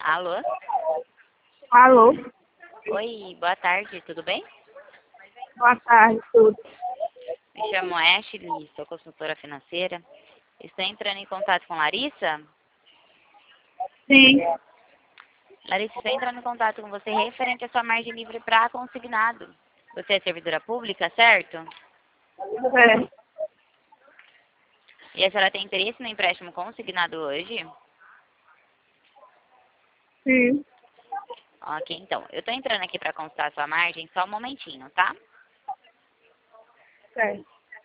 Alô? Alô, Oi, boa tarde, tudo bem? boa tarde, tudo. Me chamo Ashley, sou consultora financeira. Estou entrando em contato com Larissa. Sim, Larissa, estou entrando em contato com você referente à sua margem livre para consignado. Você é servidora pública, certo? é, E a senhora tem interesse no empréstimo consignado hoje? sim, Ok, então. Eu estou entrando aqui para consultar a sua margem, só um momentinho, tá? é.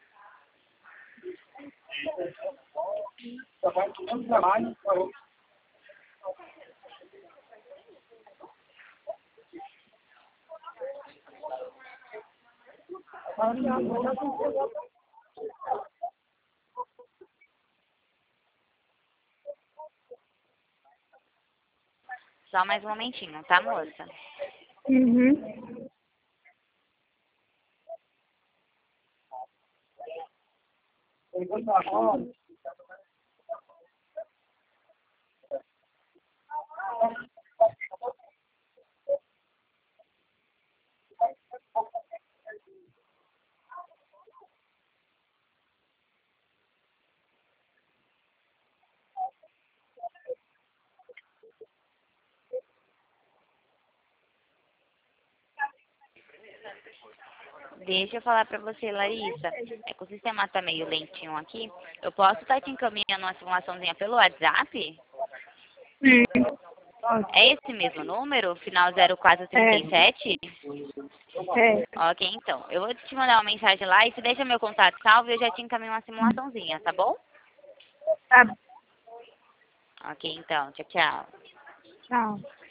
Só mais um momentinho, tá, moça? Uhum. Deixa eu falar pra você, Larissa. É que o sistema tá meio lentinho aqui. Eu posso estar te encaminhando uma simulaçãozinha pelo WhatsApp? Sim, É esse mesmo número? Final é, 0437? é, Ok, então. Eu vou te mandar uma mensagem lá e se deixa meu contato salvo, eu já te encaminho uma simulaçãozinha, tá bom? tá, Ok, então. Tchau, tchau. tchau.